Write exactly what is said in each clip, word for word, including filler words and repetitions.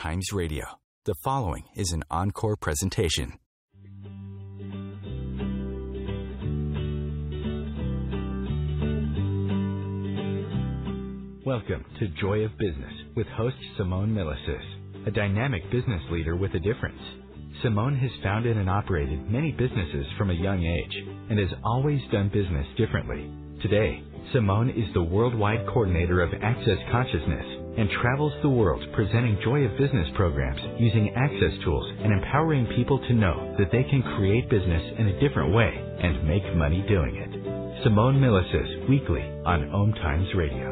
Times Radio. The following is an encore presentation. Welcome to Joy of Business with host Simone Milasas, a dynamic business leader with a difference. Simone has founded and operated many businesses from a young age and has always done business differently. Today, Simone is the worldwide coordinator of Access Consciousness and travels the world presenting Joy of Business programs using access tools and empowering people to know that they can create business in a different way and make money doing it. Simone Milasas, weekly on Om Times Radio.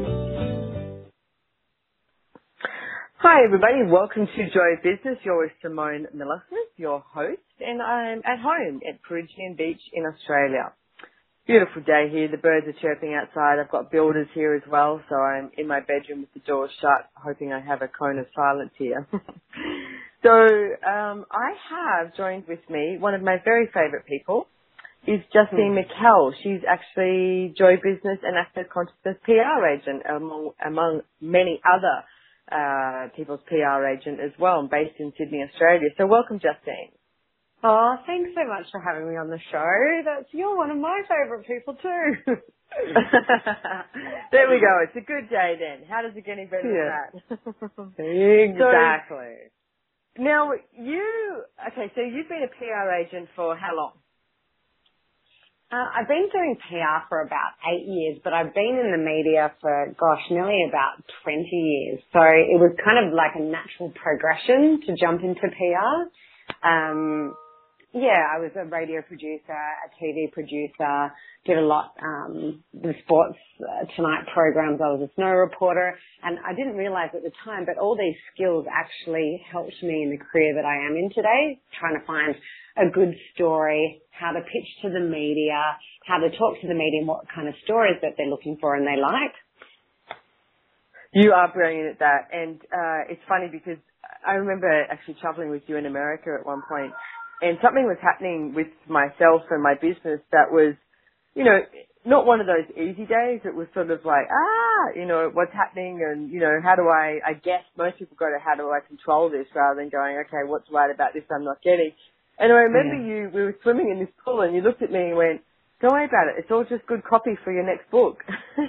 Hi everybody, welcome to Joy of Business. You're with Simone Milasas, your host, and I'm at home at Peregian Beach in Australia. Beautiful day here. The birds are chirping outside. I've got builders here as well, so I'm in my bedroom with the door shut, hoping I have a cone of silence here. so um, I have joined with me one of my very favourite people, is Justine mm. McKell. She's actually Joy Business and Access Consciousness P R agent, among, among many other uh, people's P R agent as well, and based in Sydney, Australia. So welcome, Justine. Oh, thanks so much for having me on the show. That's you're one of my favourite people too. There we go. It's a good day then. How does it get any better yeah. than that? Exactly. So, now you okay? So you've been a P R agent for how long? Uh, I've been doing P R for about eight years, but I've been in the media for, gosh, nearly about twenty years. So it was kind of like a natural progression to jump into P R. Um, Yeah, I was a radio producer, a T V producer, did a lot, um, the sports uh, tonight programs. I was a snow reporter, and I didn't realize at the time, but all these skills actually helped me in the career that I am in today, trying to find a good story, how to pitch to the media, how to talk to the media, and what kind of stories that they're looking for and they like. You are brilliant at that, and uh, it's funny because I remember actually traveling with you in America at one point, and something was happening with myself and my business that was, you know, not one of those easy days. It was sort of like, ah, you know, what's happening and, you know, how do I, I guess most people go to how do I control this rather than going, okay, what's right about this I'm not getting. And I remember yeah. you, we were swimming in this pool and you looked at me and went, don't worry about it. It's all just good copy for your next book.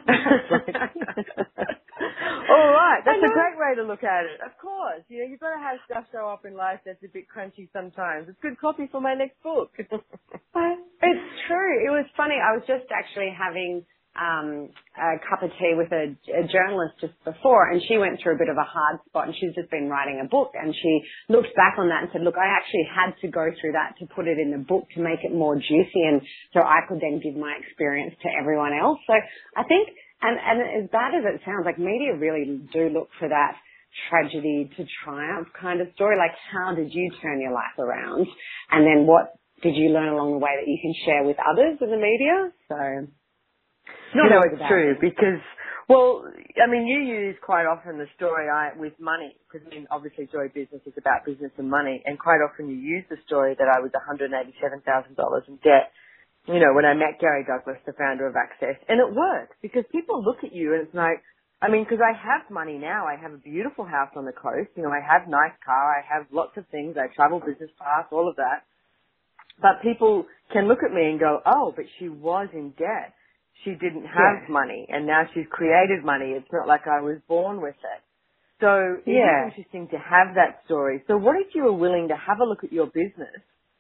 All right. That's a great way to look at it. Of course. You know, you've got to have stuff show up in life that's a bit crunchy sometimes. It's good copy for my next book. It's true. It was funny. I was just actually having um, a cup of tea with a, a journalist just before, and she went through a bit of a hard spot, and she's just been writing a book, and she looked back on that and said, look, I actually had to go through that to put it in the book to make it more juicy, and so I could then give my experience to everyone else. So I think, and, and as bad as it sounds, like media really do look for that tragedy to triumph kind of story, like how did you turn your life around, and then what did you learn along the way that you can share with others in the media? So... No, you know, it's true it. because, well, I mean, you use quite often the story I, with money, because I mean, obviously Joy Business is about business and money, and quite often you use the story that I was one hundred eighty-seven thousand dollars in debt, you know, when I met Gary Douglas, the founder of Access, and it works because people look at you and it's like, I mean, because I have money now, I have a beautiful house on the coast, you know, I have a nice car, I have lots of things, I travel business class, all of that, but people can look at me and go, oh, but she was in debt. She didn't have yeah. money, and now she's created money. It's not like I was born with it. So it's yeah. interesting to have that story. So what if you were willing to have a look at your business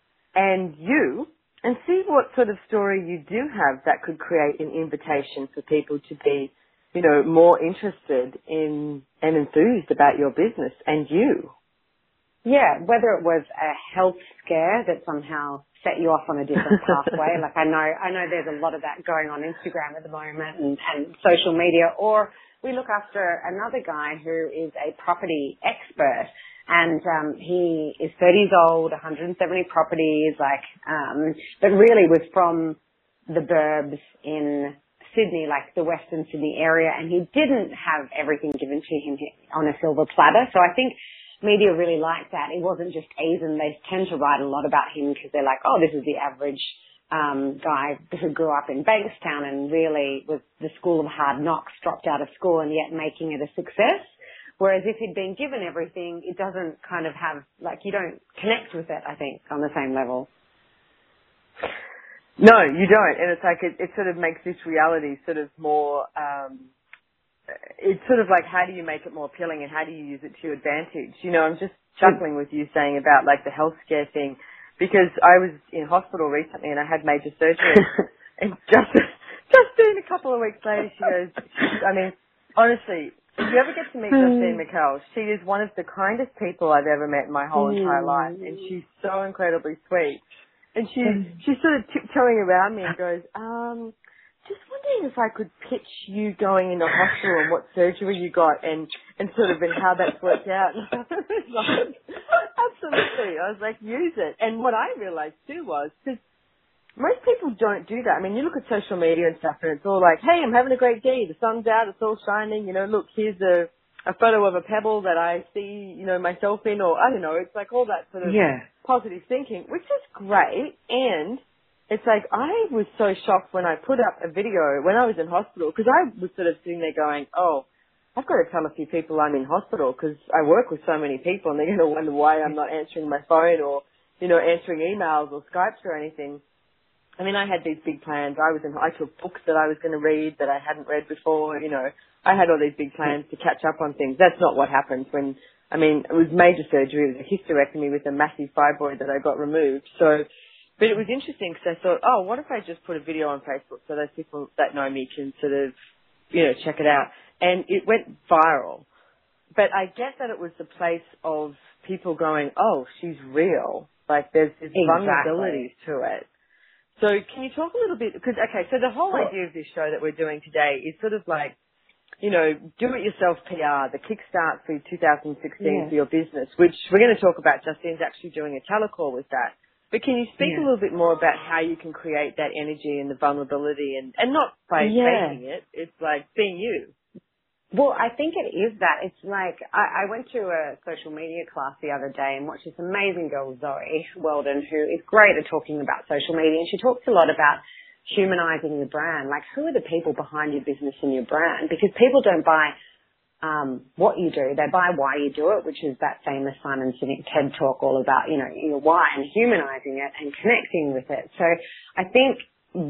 and you and see what sort of story you do have that could create an invitation for people to be, you know, more interested in and enthused about your business and you? Yeah, whether it was a health scare that somehow set you off on a different pathway. Like I know, I know there's a lot of that going on Instagram at the moment and, and social media, or we look after another guy who is a property expert and, um, he is thirty years old, one hundred seventy properties, like, um, but really was from the burbs in Sydney, like the Western Sydney area, and he didn't have everything given to him on a silver platter. So I think media really liked that. It wasn't just Asian. They tend to write a lot about him because they're like, oh, this is the average um, guy who grew up in Bankstown and really was the school of hard knocks, dropped out of school and yet making it a success. Whereas if he'd been given everything, it doesn't kind of have, like, you don't connect with it, I think, on the same level. No, you don't. And it's like, it, it sort of makes this reality sort of more, um, it's sort of like, how do you make it more appealing and how do you use it to your advantage? You know, I'm just chuckling with you saying about like the health scare thing, because I was in hospital recently and I had major surgery and just, just in a couple of weeks later, she goes, I mean, honestly, if you ever get to meet Justine McCall, she is one of the kindest people I've ever met in my whole entire life, and she's so incredibly sweet. And she, she's sort of tiptoeing around me and goes, um, just wondering if I could pitch you going into hospital and what surgery you got and, and sort of and how that's worked out. Like, absolutely. I was like, use it. And what I realized too was, because most people don't do that. I mean, you look at social media and stuff and it's all like, hey, I'm having a great day. The sun's out. It's all shining. You know, look, here's a, a photo of a pebble that I see, you know, myself in, or I don't know. It's like all that sort of yeah. positive thinking, which is great. And it's like, I was so shocked when I put up a video when I was in hospital, because I was sort of sitting there going, oh, I've got to tell a few people I'm in hospital because I work with so many people and they're going to wonder why I'm not answering my phone or, you know, answering emails or Skypes or anything. I mean, I had these big plans. I was in, I took books that I was going to read that I hadn't read before, you know. I had all these big plans to catch up on things. That's not what happened when, I mean, it was major surgery. It was a hysterectomy with a massive fibroid that I got removed. So, but it was interesting because I thought, oh, what if I just put a video on Facebook so those people that know me can sort of, you know, check it out. And it went viral. But I get that it was the place of people going, oh, she's real. Like there's, there's exactly. vulnerabilities to it. So can you talk a little bit, because, okay, so the whole idea of this show that we're doing today is sort of like, you know, do-it-yourself P R, the kickstart for two thousand sixteen yeah. for your business, which we're going to talk about. Justine's actually doing a telecall with that. But can you speak yeah. a little bit more about how you can create that energy and the vulnerability and, and not by yeah. faking it, it's like being you. Well, I think it is that. It's like, I, I went to a social media class the other day and watched this amazing girl, Zoe Weldon, who is great at talking about social media. And she talks a lot about humanizing your brand. Like, who are the people behind your business and your brand? Because people don't buy um, what you do. They buy why you do it, which is that famous Simon Sinek TED Talk all about, you know, your why and humanizing it and connecting with it. So I think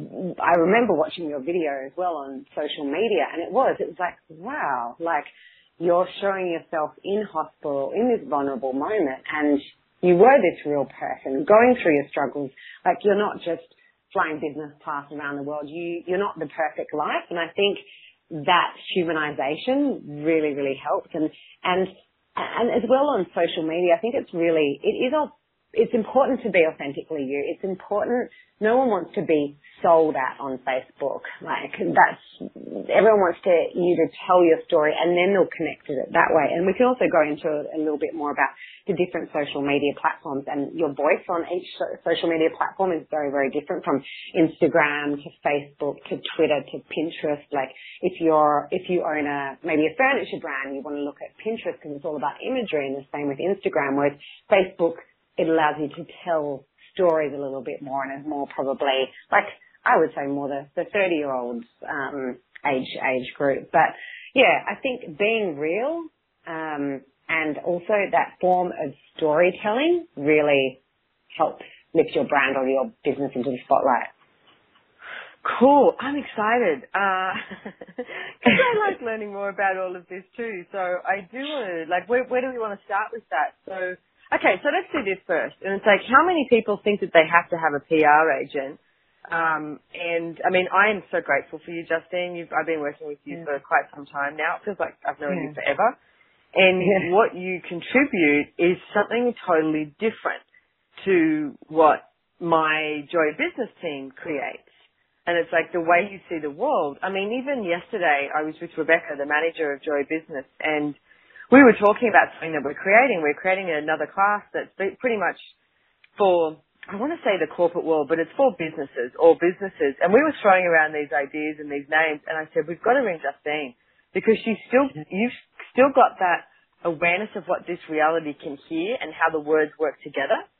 I remember watching your video as well on social media, and it was, it was like, wow, like you're showing yourself in hospital in this vulnerable moment, and you were this real person going through your struggles. Like you're not just flying business class around the world. You, you're not the perfect life. And I think that humanization really, really helped. And, and, and as well on social media, I think it's really, it is all, it's important to be authentically you. It's important. No one wants to be sold at on Facebook. Like that's, everyone wants to, you to tell your story and then they'll connect with it that way. And we can also go into a little bit more about the different social media platforms, and your voice on each social media platform is very, very different, from Instagram to Facebook to Twitter to Pinterest. Like if you're, if you own a, maybe a furniture brand, you want to look at Pinterest because it's all about imagery, and the same with Instagram, whereas Facebook, it allows you to tell stories a little bit more and is more probably, like, I would say more the, the thirty-year-olds um, age age group. But, yeah, I think being real um, and also that form of storytelling really helps lift your brand or your business into the spotlight. Cool. I'm excited because uh, I like learning more about all of this too. So I do want to, like, where, where do we want to start with that? So, okay, so let's do this first. And it's like, how many people think that they have to have a P R agent? Um, and I mean, I am so grateful for you, Justine. You've, I've been working with you yeah. for quite some time now. It feels like I've known yeah. you forever. And yeah. what you contribute is something totally different to what my Joy Business team creates. And it's like the way you see the world. I mean, even yesterday I was with Rebecca, the manager of Joy Business, and we were talking about something that we're creating. We're creating another class that's pretty much for, I want to say the corporate world, but it's for businesses, all businesses. And we were throwing around these ideas and these names, and I said, we've got to ring Justine, because she's still, you've still got that awareness of what this reality can hear and how the words work together.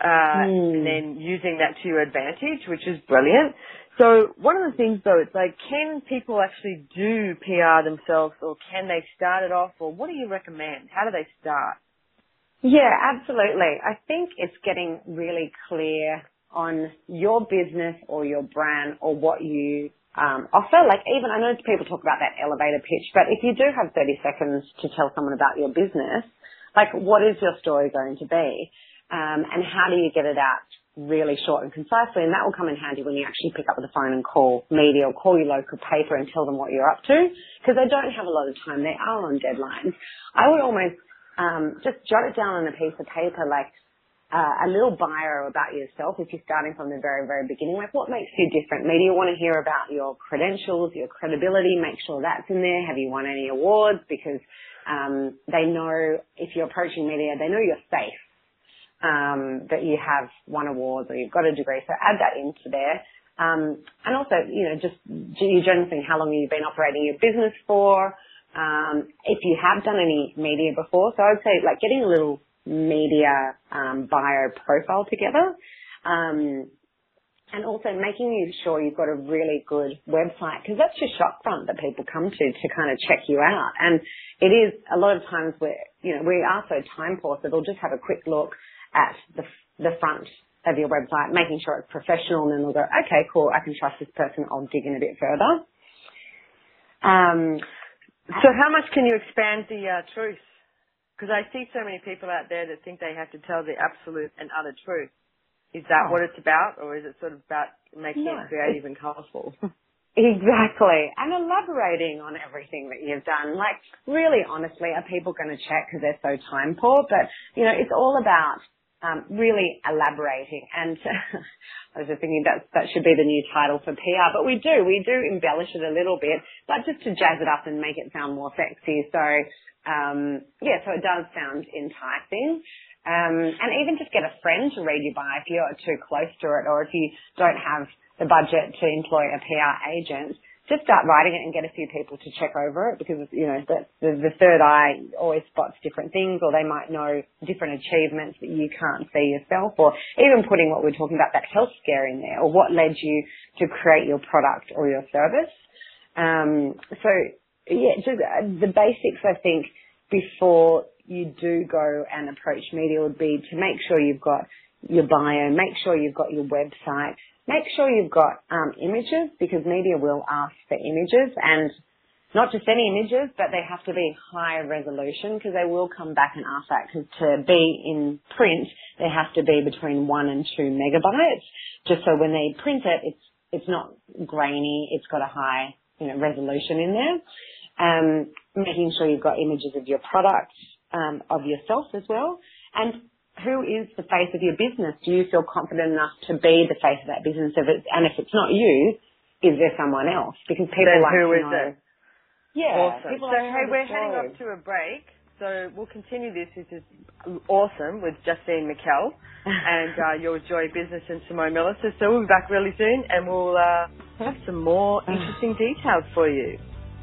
uh, mm. and then using that to your advantage, which is brilliant. So one of the things, though, it's like, can people actually do P R themselves, or can they start it off, or what do you recommend? How do they start? Yeah, absolutely. I think it's getting really clear on your business or your brand or what you um, offer. Like, even, I know people talk about that elevator pitch, but if you do have thirty seconds to tell someone about your business, like, what is your story going to be? Um, and how do you get it out really short and concisely? And that will come in handy when you actually pick up the phone and call media or call your local paper and tell them what you're up to, because they don't have a lot of time. They are on deadlines. I would almost um, just jot it down on a piece of paper, like uh, a little bio about yourself if you're starting from the very, very beginning. Like, what makes you different? Media want to hear about your credentials, your credibility. Make sure that's in there. Have you won any awards? Because um, they know if you're approaching media, they know you're safe. Um, that you have won awards or you've got a degree, so add that into there. Um, and also, you know, just your general thing, how long have you been operating your business for? Um, if you have done any media before, so I would say, like, getting a little media um, bio profile together, um, and also making sure you've got a really good website, because that's your shop front that people come to to kind of check you out. And it is a lot of times where, you know, we are so time poor, so they'll just have a quick look at the the front of your website, making sure it's professional, and then they'll go, okay, cool, I can trust this person, I'll dig in a bit further. Um, so how much can you expand the uh, truth? Because I see so many people out there that think they have to tell the absolute and utter truth. Is that oh. what it's about, or is it sort of about making no, it creative and colourful? Exactly. And elaborating on everything that you've done. Like, really, honestly, are people going to check because they're so time poor? But, you know, it's all about um, really elaborating. And I was just thinking that that should be the new title for P R. But we do. We do embellish it a little bit, but just to jazz it up and make it sound more sexy. So, um, yeah, so it does sound enticing. Um, and even just get a friend to read you by if you're too close to it, or if you don't have the budget to employ a P R agent, just start writing it and get a few people to check over it, because, you know, the, the, the third eye always spots different things, or they might know different achievements that you can't see yourself, or even putting what we're talking about, that health scare in there, or what led you to create your product or your service. Um, so, yeah, just uh, the basics, I think, before you do go and approach media would be to make sure you've got your bio, make sure you've got your website, make sure you've got um, images, because media will ask for images, and not just any images, but they have to be high resolution, because they will come back and ask that, because to be in print, they have to be between one and two megabytes, just so when they print it, it's it's not grainy, it's got a high, you know, resolution in there. Um, making sure you've got images of your product, um, of yourself as well, and who is the face of your business? Do you feel confident enough to be the face of that business? If it's, and if it's not you, is there someone else? Because people then like who to is know. it? Yeah. Awesome. So, like hey, we're heading off to a break. So we'll continue this, which is awesome, with Justine McKell and uh, your Joy Business and Simone Milasas. So we'll be back really soon, and we'll uh, have some more interesting details for you.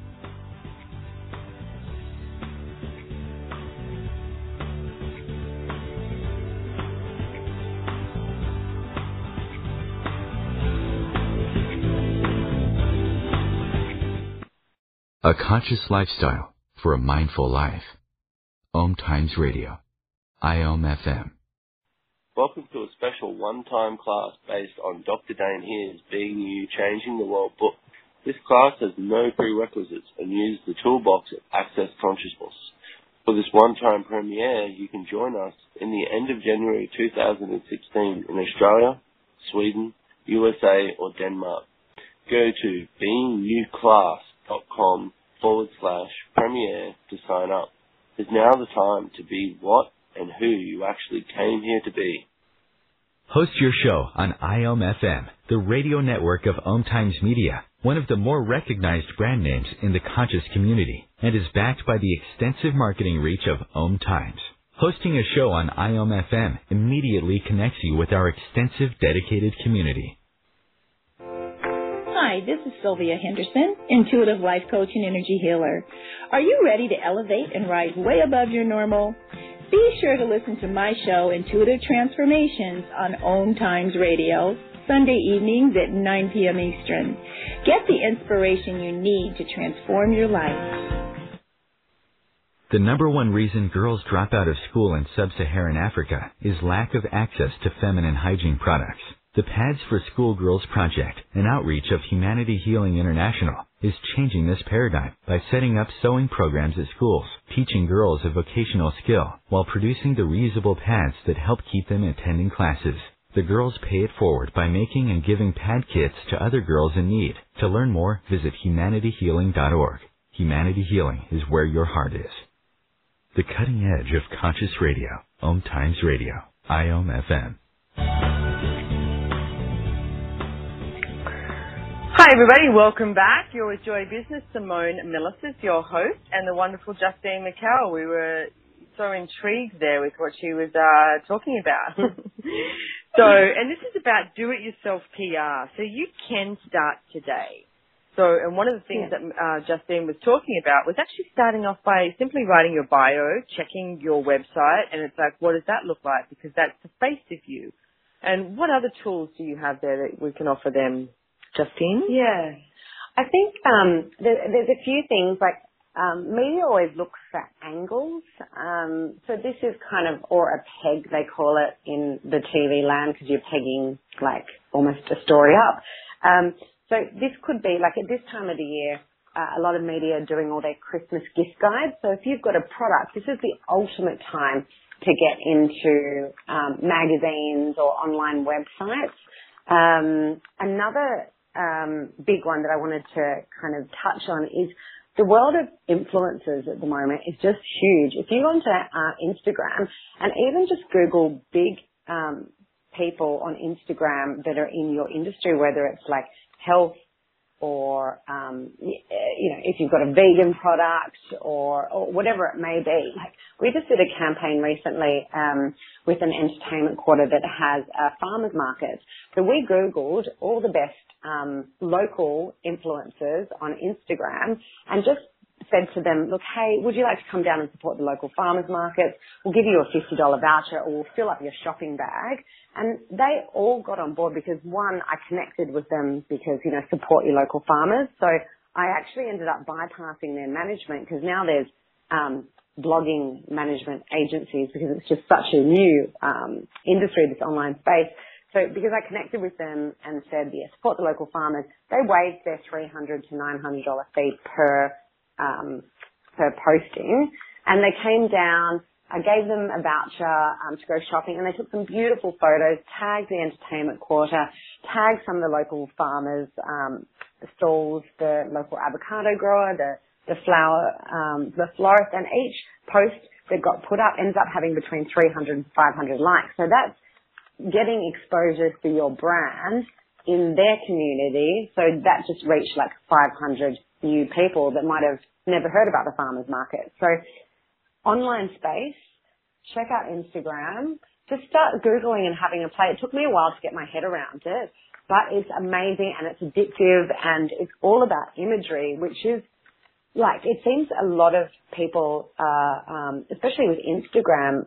A conscious lifestyle for a mindful life. Om Times Radio. I O M F M. Welcome to a special one-time class based on Doctor Dane Heer's Being You, Changing the World book. This class has no prerequisites and uses the toolbox of Access Consciousness. For this one-time premiere, you can join us in the end of January two thousand sixteen in Australia, Sweden, U S A or Denmark. Go to beingyouclass.com forward slash premiere to sign up. Is now the time to be what and who you actually came here to be. Host your show on I O M F M, the radio network of Om Times Media, one of the more recognized brand names in the conscious community, and is backed by the extensive marketing reach of Om Times. Hosting a show on I O M F M immediately connects you with our extensive dedicated community. Hi, this is Sylvia Henderson, intuitive life coach and energy healer. Are you ready to elevate and rise way above your normal? Be sure to listen to my show, Intuitive Transformations, on Om Times Radio, Sunday evenings at nine p.m. Eastern. Get the inspiration you need to transform your life. The number one reason girls drop out of school in sub-Saharan Africa is lack of access to feminine hygiene products. The Pads for Schoolgirls Project, an outreach of Humanity Healing International, is changing this paradigm by setting up sewing programs at schools, teaching girls a vocational skill, while producing the reusable pads that help keep them attending classes. The girls pay it forward by making and giving pad kits to other girls in need. To learn more, visit humanity healing dot org. Humanity Healing is where your heart is. The cutting edge of conscious radio. Om Times Radio. I O M F M. Hi everybody, welcome back. You're with Joy Business. Simone Milasas, your host, and the wonderful Justine McCall. We were so intrigued there with what she was uh, talking about. So, and this is about do-it-yourself P R. So you can start today. So, and one of the things yeah. that uh, Justine was talking about was actually starting off by simply writing your bio, checking your website, and it's like, what does that look like? Because that's the face of you. And what other tools do you have there that we can offer them, Justine? Yeah. I think um, there, there's a few things, like um, media always looks for angles. Um, so this is kind of, or a peg, they call it in the T V land, because you're pegging like almost a story up. Um, so this could be, like at this time of the year, uh, a lot of media are doing all their Christmas gift guides. So if you've got a product, this is the ultimate time to get into um, magazines or online websites. Um, another um, big one that I wanted to kind of touch on is the world of influencers at the moment is just huge. If you go onto uh, Instagram and even just Google big um, people on Instagram that are in your industry, whether it's like health or, um, you know, if you've got a vegan product or, or whatever it may be. Like, we just did a campaign recently um, with an entertainment quarter that has a farmers market. So we Googled all the best um, local influencers on Instagram and just said to them, look, hey, would you like to come down and support the local farmers market? We'll give you a fifty dollars voucher or we'll fill up your shopping bag. And they all got on board because, one, I connected with them because, you know, support your local farmers. So I actually ended up bypassing their management because now there's um, blogging management agencies because it's just such a new um, industry, this online space. So because I connected with them and said, yeah, support the local farmers, they waived their three hundred dollars to nine hundred dollars fee per Um, per posting, and they came down. I gave them a voucher um, to go shopping, and they took some beautiful photos, tagged the entertainment quarter, tagged some of the local farmers, um, the stalls, the local avocado grower, the the flower, um, the florist, and each post that got put up ends up having between three hundred and five hundred likes. So that's getting exposure for your brand in their community. So that just reached like five hundred new people that might have never heard about the farmers market. So online space, check out Instagram, just start Googling and having a play. It took me a while to get my head around it, but it's amazing and it's addictive and it's all about imagery, which is like, it seems a lot of people, uh, um, especially with Instagram,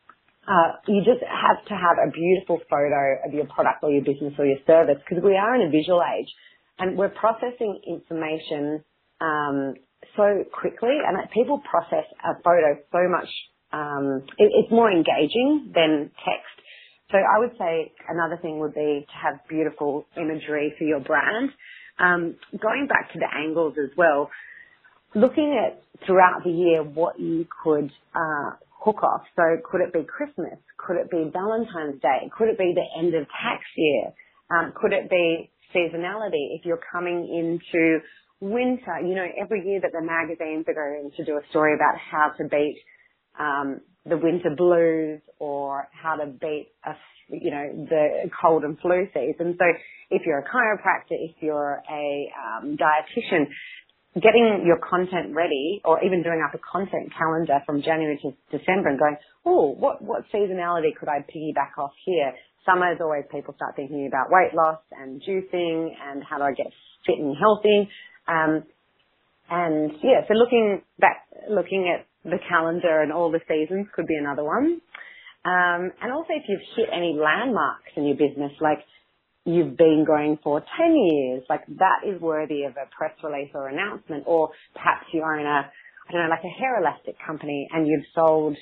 uh, you just have to have a beautiful photo of your product or your business or your service because we are in a visual age. And we're processing information um, so quickly, and people process a photo so much. Um, it, it's more engaging than text. So I would say another thing would be to have beautiful imagery for your brand. Um, going back to the angles as well, looking at throughout the year what you could uh, hook off. So could it be Christmas? Could it be Valentine's Day? Could it be the end of tax year? Um, could it be seasonality? If you're coming into winter, you know, every year that the magazines are going to do a story about how to beat um, the winter blues or how to beat, a, you know, the cold and flu season. So if you're a chiropractor, if you're a um, dietitian, getting your content ready or even doing up a content calendar from January to December and going, oh, what, what seasonality could I piggyback off here? Summer is always people start thinking about weight loss and juicing and how do I get fit and healthy. Um, and yeah, so looking back, looking at the calendar and all the seasons could be another one. Um, and also if you've hit any landmarks in your business, like you've been going for ten years, like that is worthy of a press release or announcement. Or perhaps you own a, I don't know, like a hair elastic company and you've sold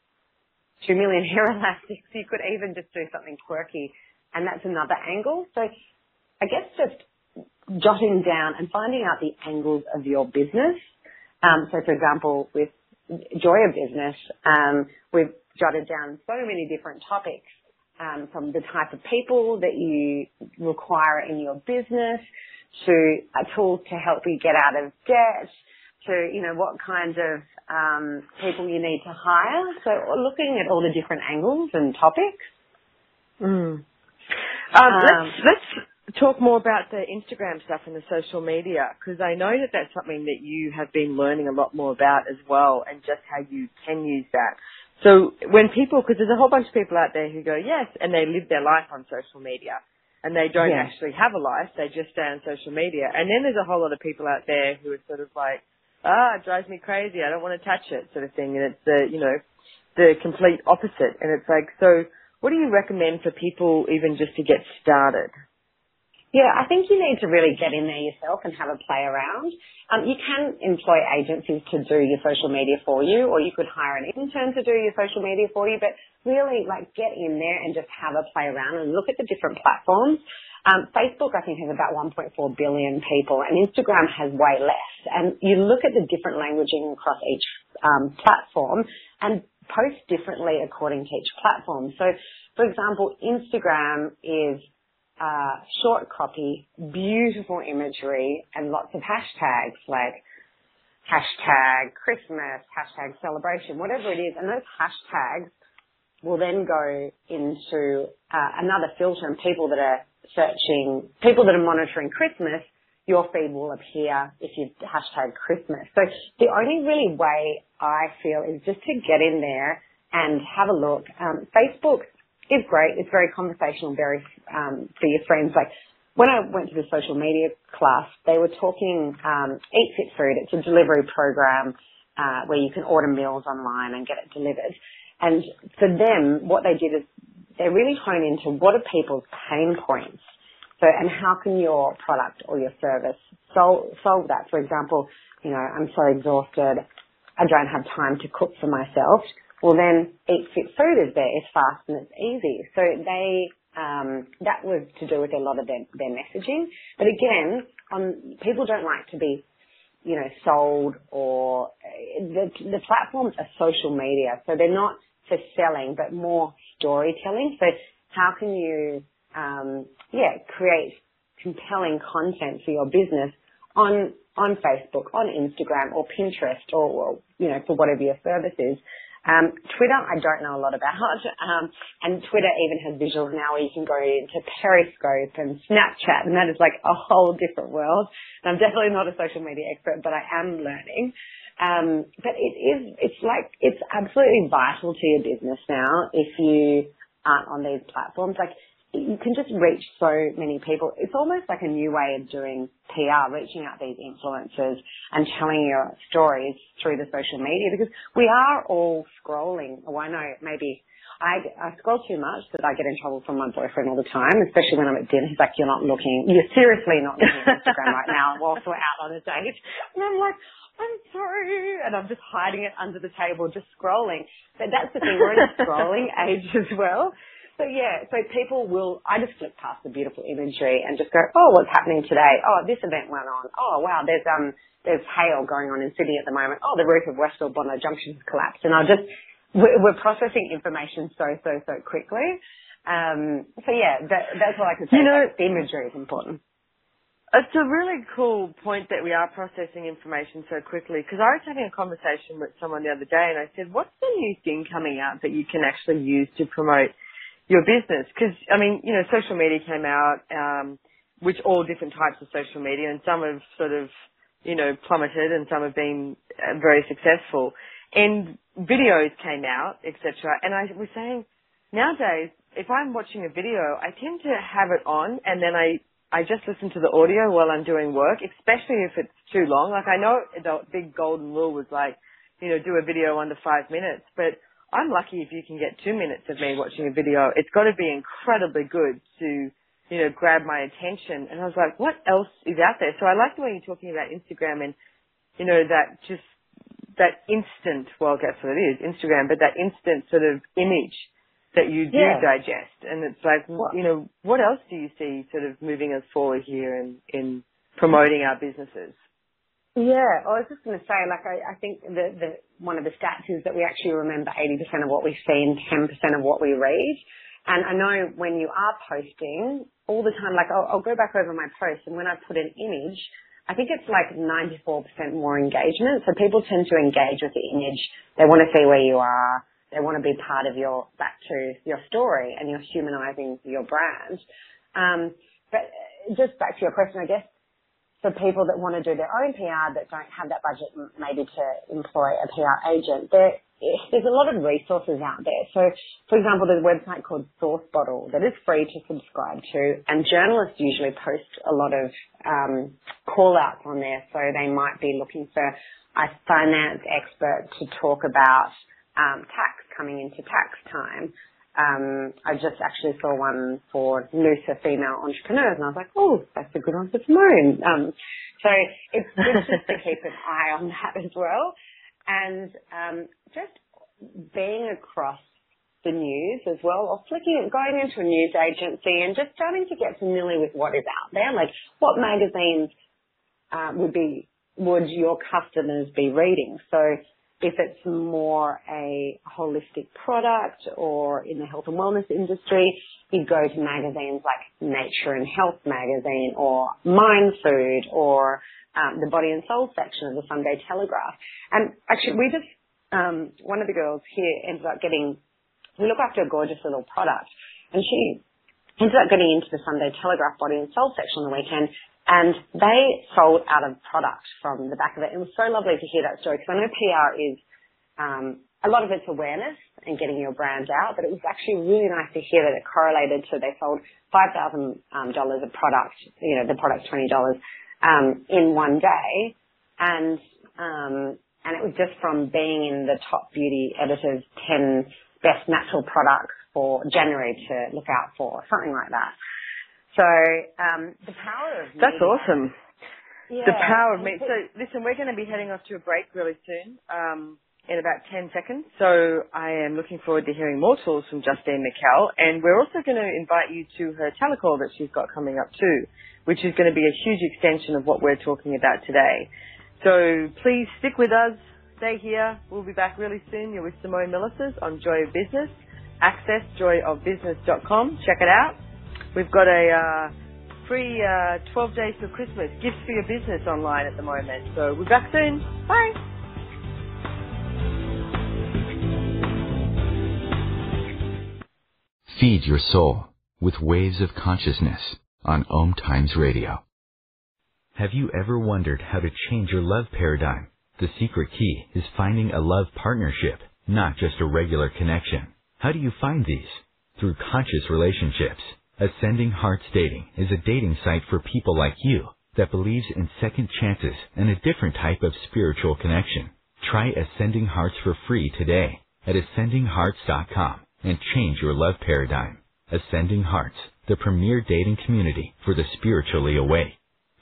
two million hair elastics. You could even just do something quirky, and that's another angle. So I guess just jotting down and finding out the angles of your business. Um, so for example, with Joy of Business, um, we've jotted down so many different topics, um, from the type of people that you require in your business to a tool to help you get out of debt to, you know, what kind of um, people you need to hire. So looking at all the different angles and topics. Mm. Um, um, let's, let's talk more about the Instagram stuff and the social media, because I know that that's something that you have been learning a lot more about as well, and just how you can use that. So when people, because there's a whole bunch of people out there who go, yes, and they live their life on social media, and they don't yeah. actually have a life, they just stay on social media. And then there's a whole lot of people out there who are sort of like, ah, it drives me crazy, I don't want to touch it, sort of thing. And it's the, you know, the complete opposite. And it's like, so what do you recommend for people even just to get started? Yeah, I think you need to really get in there yourself and have a play around. Um, you can employ agencies to do your social media for you, or you could hire an intern to do your social media for you, but really like get in there and just have a play around and look at the different platforms. Um, Facebook, I think, has about one point four billion people, and Instagram has way less. And you look at the different languaging across each um, platform and post differently according to each platform. So, for example, Instagram is Uh, short copy, beautiful imagery, and lots of hashtags like hashtag Christmas, hashtag celebration, whatever it is. And those hashtags will then go into uh, another filter, and people that are searching, people that are monitoring Christmas, your feed will appear if you hashtag Christmas. So the only really way I feel is just to get in there and have a look. Um, Facebook is great. It's very conversational, very um, for your friends. Like when I went to the social media class, they were talking um, Eat Fit Food. It's a delivery program uh, where you can order meals online and get it delivered. And for them, what they did is they really hone into what are people's pain points. So, and how can your product or your service solve, solve that? For example, you know, I'm so exhausted, I don't have time to cook for myself. Well, then Eat Fit Food is there. It's fast and it's easy. So they, um, that was to do with a lot of their, their messaging. But again, on, people don't like to be, you know, sold, or the, the platforms are social media. So they're not for selling, but more storytelling. So how can you, um, yeah, create compelling content for your business on, on Facebook, on Instagram or Pinterest, or, or you know, for whatever your service is. Um, Twitter, I don't know a lot about. Um, and Twitter even has visuals now where you can go into Periscope and Snapchat, and that is like a whole different world. And I'm definitely not a social media expert, but I am learning. Um, but it is, it's like, it's absolutely vital to your business now if you aren't on these platforms. Like, you can just reach so many people. It's almost like a new way of doing P R, reaching out these influencers and telling your stories through the social media, because we are all scrolling. Oh, I know maybe I, I scroll too much that I get in trouble from my boyfriend all the time, especially when I'm at dinner. He's like, you're not looking, you're seriously not looking at Instagram right now whilst we're out on a date. And I'm like, I'm sorry. And I'm just hiding it under the table, just scrolling. But that's the thing, we're in a scrolling age as well. So yeah, so people will, I just flip past the beautiful imagery and just go, oh, what's happening today? Oh, this event went on. Oh, wow, there's um there's hail going on in Sydney at the moment. Oh, the roof of Westfield Bondi Junction has collapsed. And I'll just, we're, we're processing information so, so, so quickly. Um, so yeah, that, that's what I could say. You know, the imagery is important. It's a really cool point that we are processing information so quickly, because I was having a conversation with someone the other day and I said, what's the new thing coming out that you can actually use to promote your business? Because, I mean, you know, social media came out, um, which all different types of social media, and some have sort of, you know, plummeted and some have been uh, very successful. And videos came out, et cetera. And I was saying, nowadays, if I'm watching a video, I tend to have it on and then I, I just listen to the audio while I'm doing work, especially if it's too long. Like, I know the big golden rule was like, you know, do a video under five minutes, but I'm lucky if you can get two minutes of me watching a video. It's got to be incredibly good to, you know, grab my attention. And I was like, what else is out there? So I like the way you're talking about Instagram and, you know, that just, that instant, well, that's what it is, Instagram, but that instant sort of image that you do yeah. digest. And it's like, you know, what else do you see sort of moving us forward here in, in promoting our businesses? Yeah, I was just going to say, like, I, I think the, the one of the stats is that we actually remember eighty percent of what we see and ten percent of what we read. And I know when you are posting all the time, like, I'll, I'll go back over my post, and when I put an image, I think it's like ninety-four percent more engagement. So people tend to engage with the image. They want to see where you are. They want to be part of your, back to your story, and you're humanizing your brand. Um, but just back to your question, I guess, for people that want to do their own P R that don't have that budget maybe to employ a P R agent, there, there's a lot of resources out there. So, for example, there's a website called Source Bottle that is free to subscribe to, and journalists usually post a lot of um, call-outs on there. So they might be looking for a finance expert to talk about um, tax coming into tax time. Um, I just actually saw one for looser female entrepreneurs, and I was like, oh, that's a good one for Simone. Um, so it's good just to keep an eye on that as well. And um, just being across the news as well, or flicking, going into a news agency and just starting to get familiar with what is out there, like what magazines uh, would be would your customers be reading. So if it's more a holistic product or in the health and wellness industry, you go to magazines like Nature and Health magazine or Mind Food or um, the Body and Soul section of the Sunday Telegraph. And actually, we just, um, one of the girls here ended up getting, we look after a gorgeous little product, and she ended up getting into the Sunday Telegraph Body and Soul section on the weekend. And they sold out of product from the back of it. It was so lovely to hear that story, because I know P R is, um, a lot of it's awareness and getting your brand out, but it was actually really nice to hear that it correlated to they sold five thousand dollars of product, you know, the product's twenty dollars, um, in one day. And, um, and it was just from being in the top beauty editor's ten best natural products for January to look out for, something like that. So um, the power of media. That's awesome. Yeah. The power of media. So listen, we're going to be heading off to a break really soon, um, in about ten seconds. So I am looking forward to hearing more tools from Justine McKell, and we're also going to invite you to her telecall that she's got coming up too, which is going to be a huge extension of what we're talking about today. So please stick with us. Stay here. We'll be back really soon. You're with Simone Milasas on Joy of Business. Access joy of business dot com. Check it out. We've got a uh, free uh, twelve days for Christmas, gifts for your business online at the moment. So we're back soon. Bye. Feed your soul with waves of consciousness on Om Times Radio. Have you ever wondered how to change your love paradigm? The secret key is finding a love partnership, not just a regular connection. How do you find these? Through conscious relationships. Ascending Hearts Dating is a dating site for people like you that believes in second chances and a different type of spiritual connection. Try Ascending Hearts for free today at ascending hearts dot com and change your love paradigm. Ascending Hearts, the premier dating community for the spiritually awake.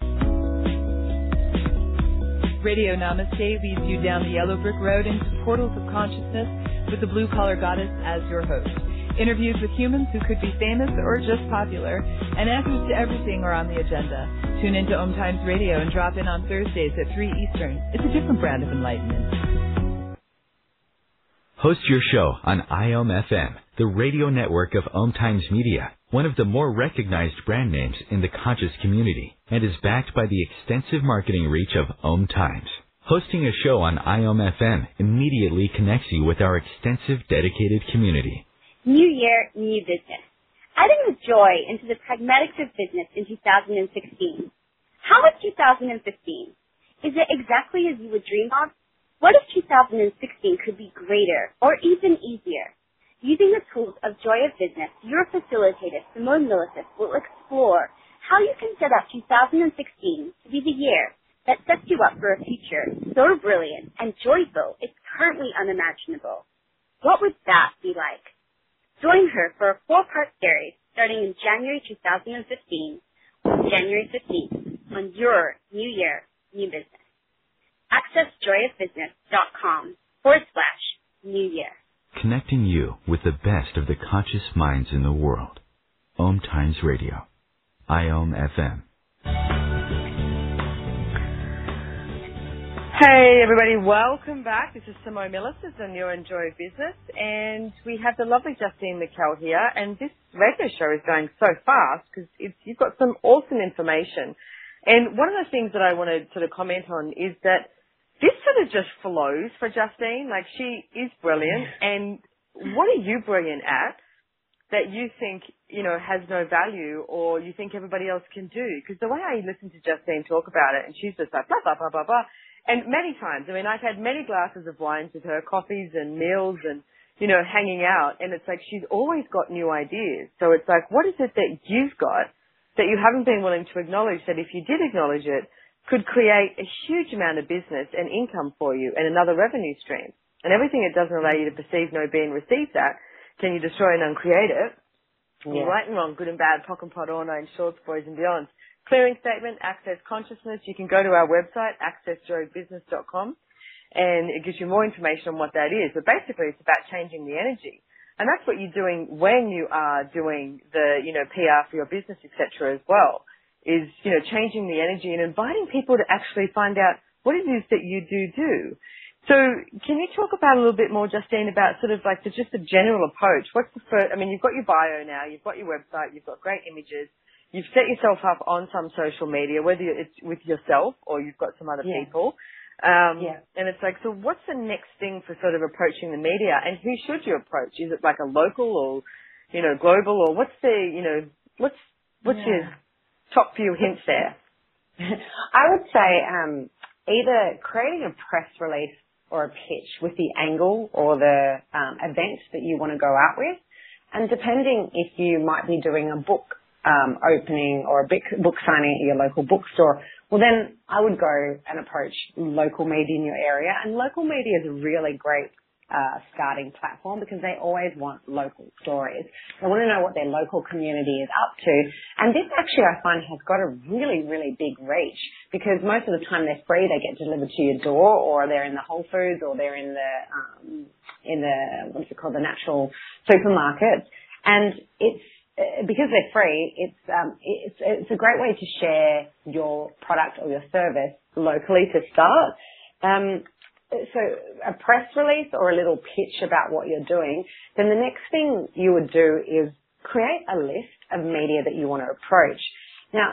Radio Namaste leads you down the yellow brick road into portals of consciousness with the blue-collar goddess as your host. Interviews with humans who could be famous or just popular, and answers to everything are on the agenda. Tune into Om Times Radio and drop in on Thursdays at three Eastern. It's a different brand of enlightenment. Host your show on I O M F M, the radio network of Om Times Media, one of the more recognized brand names in the conscious community, and is backed by the extensive marketing reach of Om Times. Hosting a show on I O M F M immediately connects you with our extensive dedicated community. New year, new business. Adding the joy into the pragmatics of business in two thousand sixteen. How was two thousand fifteen? Is it exactly as you would dream of? What if two thousand sixteen could be greater or even easier? Using the tools of Joy of Business, your facilitator, Simone Milasas, will explore how you can set up two thousand sixteen to be the year that sets you up for a future so brilliant and joyful it's currently unimaginable. What would that be like? Join her for a four-part series starting in January two thousand fifteen, January fifteenth, on your New Year, New Business. Access joyofbusiness.com forward slash New Year. Connecting you with the best of the conscious minds in the world. Om Times Radio. I O M F M. Hey everybody, welcome back. This is Simone Millicis and you're in Joy of Business, and we have the lovely Justine McKell here, and this radio show is going so fast because you've got some awesome information. And one of the things that I want to sort of comment on is that this sort of just flows for Justine. Like, she is brilliant, and what are you brilliant at that you think, you know, has no value or you think everybody else can do? Because the way I listen to Justine talk about it, and she's just like blah, blah, blah, blah, blah. And many times, I mean, I've had many glasses of wines with her, coffees and meals and, you know, hanging out. And it's like she's always got new ideas. So it's like, what is it that you've got that you haven't been willing to acknowledge that if you did acknowledge it, could create a huge amount of business and income for you and another revenue stream? And everything it doesn't allow you to perceive, know, be, and receive that, can you destroy and uncreate it? Yeah. Right and wrong, good and bad, pock and pot, all nine shorts, boys and beyonds. Clearing statement, Access Consciousness. You can go to our website, access joy business dot com, and it gives you more information on what that is. But basically, it's about changing the energy. And that's what you're doing when you are doing the, you know, P R for your business, et cetera as well, is, you know, changing the energy and inviting people to actually find out what it is that you do do. So can you talk about a little bit more, Justine, about sort of like the, just the general approach? What's the first, I mean, you've got your bio now, you've got your website, you've got great images. You've set yourself up on some social media, whether it's with yourself or you've got some other yeah. people. Um, yeah. And it's like, so what's the next thing for sort of approaching the media, and who should you approach? Is it like a local or, you know, global, or what's the, you know, what's, what's yeah. your top few hints there? I would say um, either creating a press release or a pitch with the angle or the um, event that you want to go out with. And depending if you might be doing a book Um, opening or a big book signing at your local bookstore, well then I would go and approach local media in your area. And local media is a really great uh, starting platform because they always want local stories. They want to know what their local community is up to. And this actually I find has got a really, really big reach because most of the time they're free. They get delivered to your door, or they're in the Whole Foods, or they're in the, um, in the, what's it called, the natural supermarkets. And it's, because they're free, it's, um, it's, it's a great way to share your product or your service locally to start. Um, so a press release or a little pitch about what you're doing, then the next thing you would do is create a list of media that you want to approach. Now,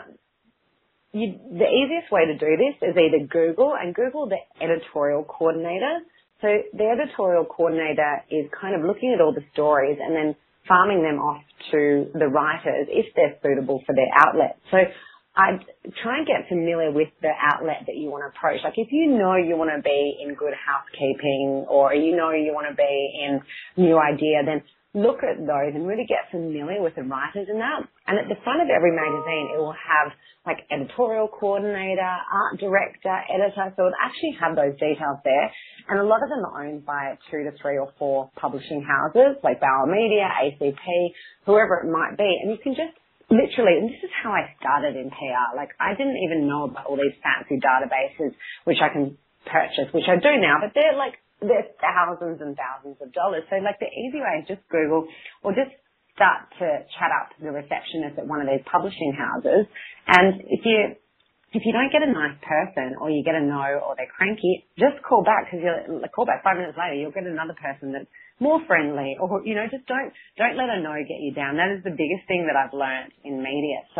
you, the easiest way to do this is either Google and Google the editorial coordinator. So the editorial coordinator is kind of looking at all the stories and then farming them off to the writers if they're suitable for their outlet. So I'd try and get familiar with the outlet that you want to approach. Like if you know you want to be in Good Housekeeping, or you know you want to be in New Idea, then look at those and really get familiar with the writers in that. And at the front of every magazine, it will have like editorial coordinator, art director, editor. So it'll actually have those details there. And a lot of them are owned by two to three or four publishing houses like Bauer Media, A C P, whoever it might be. And you can just literally, and this is how I started in P R. Like I didn't even know about all these fancy databases, which I can purchase, which I do now, but they're like, they're thousands and thousands of dollars. So like the easy way is just Google, or just start to chat up to the receptionist at one of these publishing houses. And if you, if you don't get a nice person, or you get a no, or they're cranky, just call back, because you'll call back five minutes later, you'll get another person that's more friendly, or, you know, just don't, don't let a no get you down. That is the biggest thing that I've learned in media. So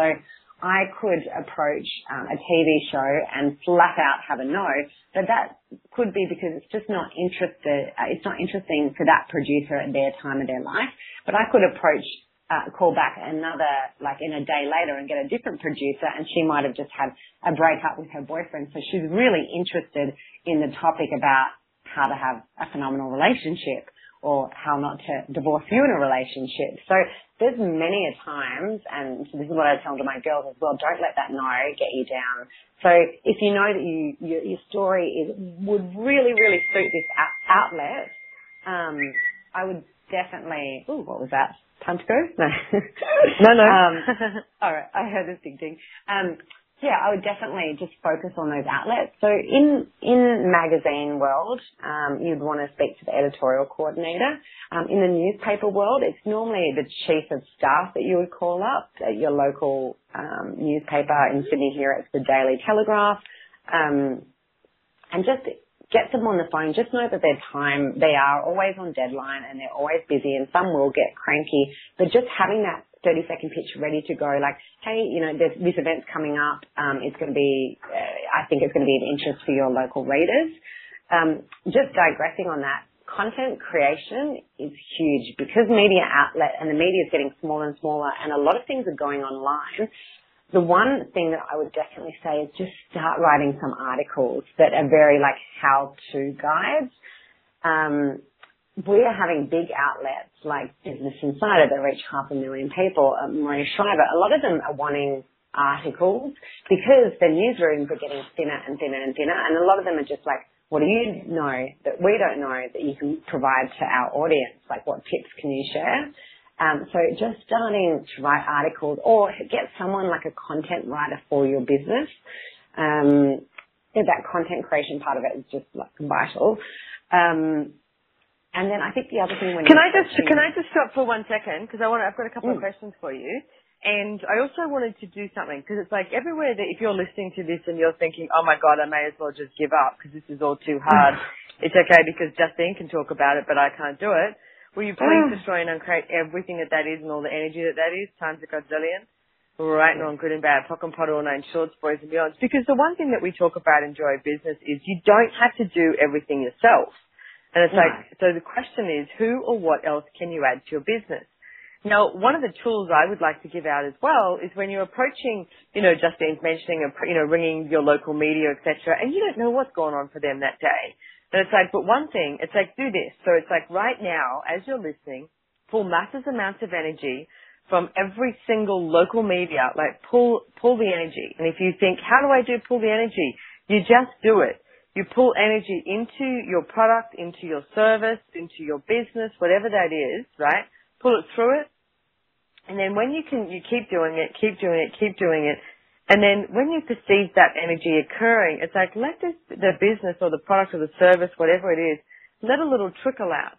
I could approach um, a T V show and flat out have a no, but that could be because it's just not interested, uh, it's not interesting for that producer at their time of their life. But I could approach, uh, call back another, like in a day later, and get a different producer, and she might have just had a breakup with her boyfriend. So she's really interested in the topic about how to have a phenomenal relationship, or how not to divorce you in a relationship. So there's many a times, and this is what I tell to my girls as well, don't let that no get you down. So if you know that you, your, your story is, would really, really suit this outlet, um, I would definitely, ooh, what was that? Time to go? No. no, no. um, all right, I heard this ding ding. Um, Yeah, I would definitely just focus on those outlets. So in in magazine world, um, you'd want to speak to the editorial coordinator. Um, in the newspaper world, it's normally the chief of staff that you would call up at your local um, newspaper. In Sydney here, it's the Daily Telegraph. Um, and just get them on the phone. Just know that their time, they are always on deadline and they're always busy, and some will get cranky. But just having that thirty second pitch ready to go, like, hey, you know, there's, this event's coming up. Um, it's going to be, uh, I think it's going to be of interest for your local readers. Um, just digressing on that, content creation is huge because media outlet and the media is getting smaller and smaller, and a lot of things are going online. The one thing that I would definitely say is just start writing some articles that are very like how-to guides. Um, We're having big outlets like Business Insider that reach half a million people, uh, Maria Shriver. A lot of them are wanting articles because the newsrooms are getting thinner and thinner and thinner, and a lot of them are just like, what do you know that we don't know that you can provide to our audience? Like, what tips can you share? Um, so just starting to write articles, or get someone like a content writer for your business. Um, yeah, that content creation part of it is just like vital. Um, And then I think the other thing when can you're I just coaching, can I just stop for one second, because I want I've got a couple mm. of questions for you, and I also wanted to do something, because it's like everywhere that if you're listening to this and you're thinking, oh my God, I may as well just give up because this is all too hard. It's okay because Justine can talk about it, but I can't do it. Will you please destroy and uncreate everything that that is and all the energy that that is times a godzillion? Right and wrong, good and bad, pock and pot, all nine shorts, boys and beyonds. Because the one thing that we talk about in Joy Business is you don't have to do everything yourself. And it's like, so the question is, who or what else can you add to your business? Now, one of the tools I would like to give out as well is when you're approaching, you know, Justine's mentioning, you know, ringing your local media, et cetera, and you don't know what's going on for them that day. And it's like, but one thing, it's like, do this. So it's like right now, as you're listening, pull massive amounts of energy from every single local media, like pull, pull the energy. And if you think, how do I do pull the energy? You just do it. You pull energy into your product, into your service, into your business, whatever that is, right? Pull it through it. And then when you can, you keep doing it, keep doing it, keep doing it. And then when you perceive that energy occurring, it's like let this, the business or the product or the service, whatever it is, let a little trickle out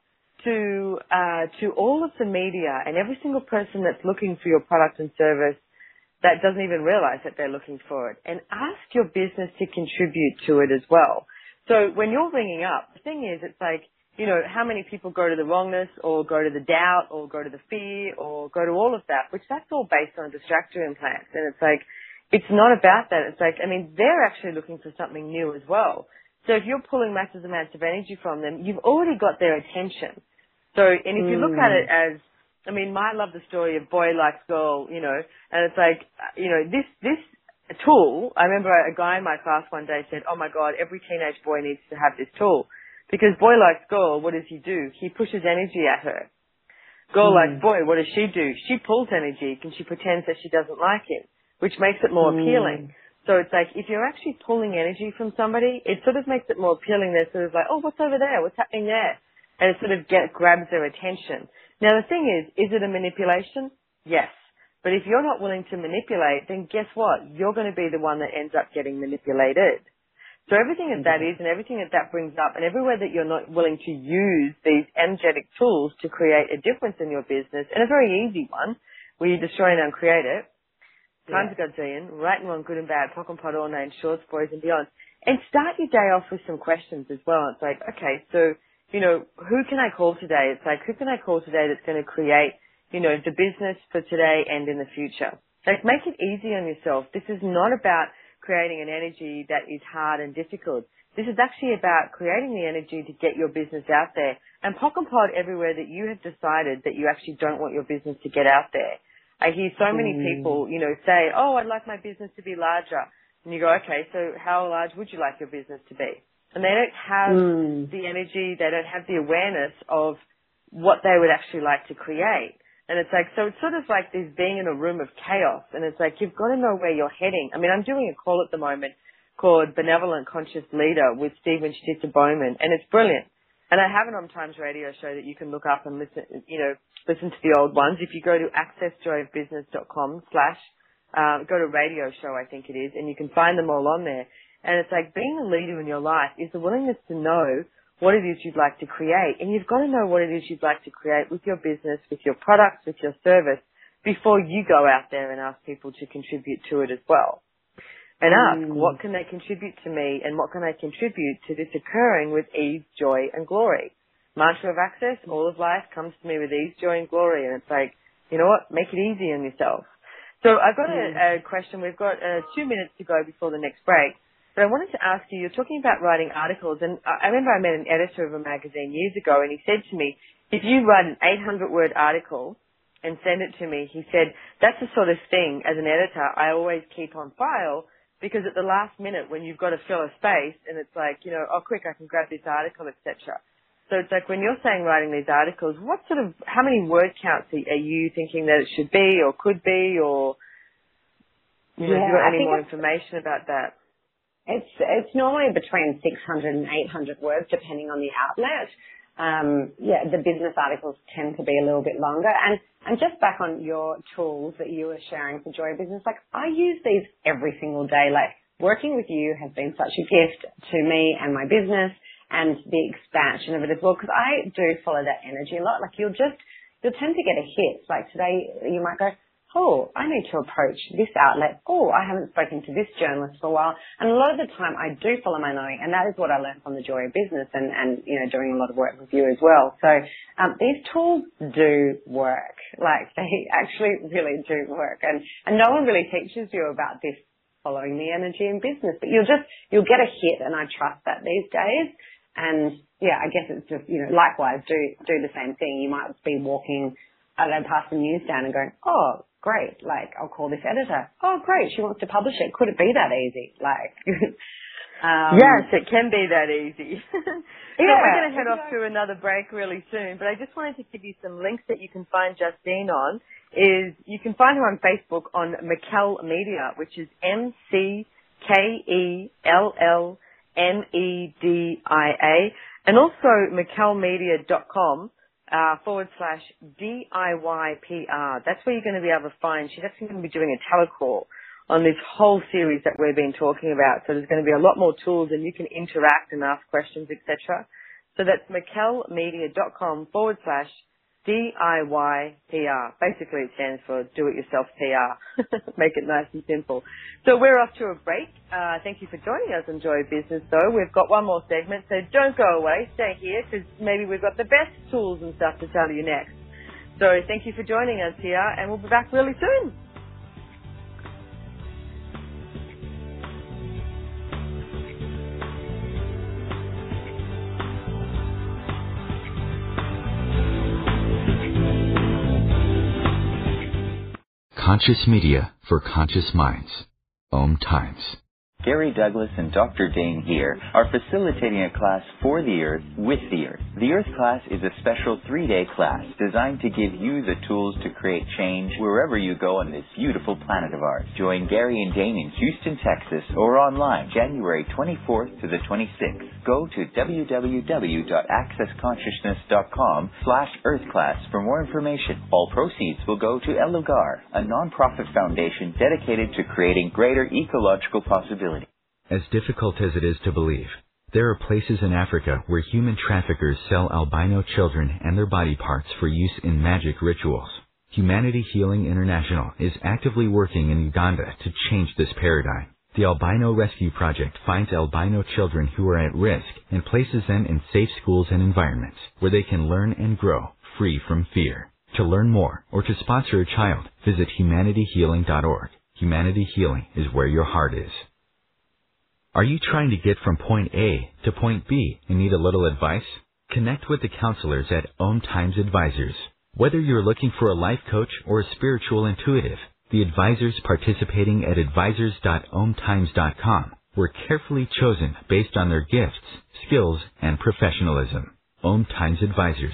to, uh, to all of the media and every single person that's looking for your product and service that doesn't even realize that they're looking for it, and ask your business to contribute to it as well. So when you're ringing up, the thing is, it's like, you know, how many people go to the wrongness or go to the doubt or go to the fear or go to all of that, which that's all based on distractor implants. And it's like, it's not about that. It's like, I mean, they're actually looking for something new as well. So if you're pulling massive amounts of energy from them, you've already got their attention. So, and if you look at it as, I mean, I love the story of boy likes girl, you know, and it's like, you know, this, this tool, I remember a guy in my class one day said, oh my God, every teenage boy needs to have this tool. Because boy likes girl, what does he do? He pushes energy at her. Girl mm. likes boy, what does she do? She pulls energy and she pretends that she doesn't like him, which makes it more mm. appealing. So it's like, if you're actually pulling energy from somebody, it sort of makes it more appealing. They're sort of like, oh, what's over there? What's happening there? And it sort of get, grabs their attention. Now, the thing is, is it a manipulation? Yes. But if you're not willing to manipulate, then guess what? You're going to be the one that ends up getting manipulated. So everything that that is and everything that that brings up and everywhere that you're not willing to use these energetic tools to create a difference in your business, and a very easy one, where you destroy and uncreate it, times yeah. a godzillion, right and wrong, good and bad, pock and pot, all nine shorts, boys and beyond. And start your day off with some questions as well. It's like, okay, so, you know, who can I call today? It's like, who can I call today that's going to create, you know, the business for today and in the future? Like, make it easy on yourself. This is not about creating an energy that is hard and difficult. This is actually about creating the energy to get your business out there and pock and pod everywhere that you have decided that you actually don't want your business to get out there. I hear so many mm. people, you know, say, oh, I'd like my business to be larger. And you go, okay, so how large would you like your business to be? And they don't have mm. the energy, they don't have the awareness of what they would actually like to create. And it's like, so it's sort of like this being in a room of chaos. And it's like, you've got to know where you're heading. I mean, I'm doing a call at the moment called Benevolent Conscious Leader with Stephen Stitzer Bowman, and it's brilliant. And I have an Om Times radio show that you can look up and listen, you know, listen to the old ones. If you go to access joy of business dot com slash, uh, go to radio show, I think it is, and you can find them all on there. And it's like being a leader in your life is the willingness to know what it is you'd like to create. And you've got to know what it is you'd like to create with your business, with your products, with your service, before you go out there and ask people to contribute to it as well. And ask, mm. what can they contribute to me, and what can I contribute to this occurring with ease, joy, and glory? Mantra of Access, all of life comes to me with ease, joy, and glory. And it's like, you know what, make it easy on yourself. So I've got mm. a, a question. We've got uh, two minutes to go before the next break. But I wanted to ask you, you're talking about writing articles, and I remember I met an editor of a magazine years ago, and he said to me, if you write an eight hundred word article and send it to me, he said, that's the sort of thing, as an editor, I always keep on file, because at the last minute when you've got to fill a space, and it's like, you know, oh, quick, I can grab this article, et cetera. So it's like when you're saying writing these articles, what sort of, how many word counts are you thinking that it should be or could be, or, you know, yeah, have you got I any think more information about that? It's it's normally between six hundred and eight hundred words, depending on the outlet. Um, yeah, the business articles tend to be a little bit longer. And, and just back on your tools that you were sharing for Joy Business, like I use these every single day. Like working with you has been such a gift to me and my business, and the expansion of it as well, because I do follow that energy a lot. Like you'll just, you'll tend to get a hit. Like today you might go, oh, I need to approach this outlet. Oh, I haven't spoken to this journalist for a while. And a lot of the time I do follow my knowing, and that is what I learned from the Joy of Business and, and you know, doing a lot of work with you as well. So um, these tools do work. Like they actually really do work. And, and no one really teaches you about this, following the energy in business. But you'll just, you'll get a hit, and I trust that these days. And yeah, I guess it's just, you know, likewise, do, do the same thing. You might be walking, I don't know, past the newsstand and going, oh, great, like, I'll call this editor. Oh, great, she wants to publish it. Could it be that easy? Like, um, yes, it can be that easy. So yeah, we're going to head off to another break really soon, but I just wanted to give you some links that you can find Justine on. Is you can find her on Facebook on Mekel Media, which is M C K E L L M E D I A, and also mekel media dot com. Uh, forward slash D I Y P R. That's where you're going to be able to find, she's actually going to be doing a telecall on this whole series that we've been talking about. So there's going to be a lot more tools, and you can interact and ask questions, et cetera. So that's mekel media dot com forward slash D I Y P R. Basically it stands for do it yourself P R. Make it nice and simple. So we're off to a break. Uh, thank you for joining us on Joy Business though. We've got one more segment, so don't go away. Stay here, because maybe we've got the best tools and stuff to tell you next. So thank you for joining us here, and we'll be back really soon. Conscious media for conscious minds. Om Times. Gary Douglas and Doctor Dane here are facilitating a class for the Earth with the Earth. The Earth class is a special three-day class designed to give you the tools to create change wherever you go on this beautiful planet of ours. Join Gary and Dane in Houston, Texas, or online January twenty-fourth to the twenty-sixth. Go to w w w dot access consciousness dot com slash earth class for more information. All proceeds will go to Elugar, a non-profit foundation dedicated to creating greater ecological possibilities. As difficult as it is to believe, there are places in Africa where human traffickers sell albino children and their body parts for use in magic rituals. Humanity Healing International is actively working in Uganda to change this paradigm. The Albino Rescue Project finds albino children who are at risk and places them in safe schools and environments where they can learn and grow free from fear. To learn more or to sponsor a child, visit humanity healing dot org. Humanity Healing is where your heart is. Are you trying to get from point A to point B and need a little advice? Connect with the counselors at Om Times Advisors. Whether you're looking for a life coach or a spiritual intuitive, the advisors participating at advisors dot om times dot com were carefully chosen based on their gifts, skills, and professionalism. Om Times Advisors.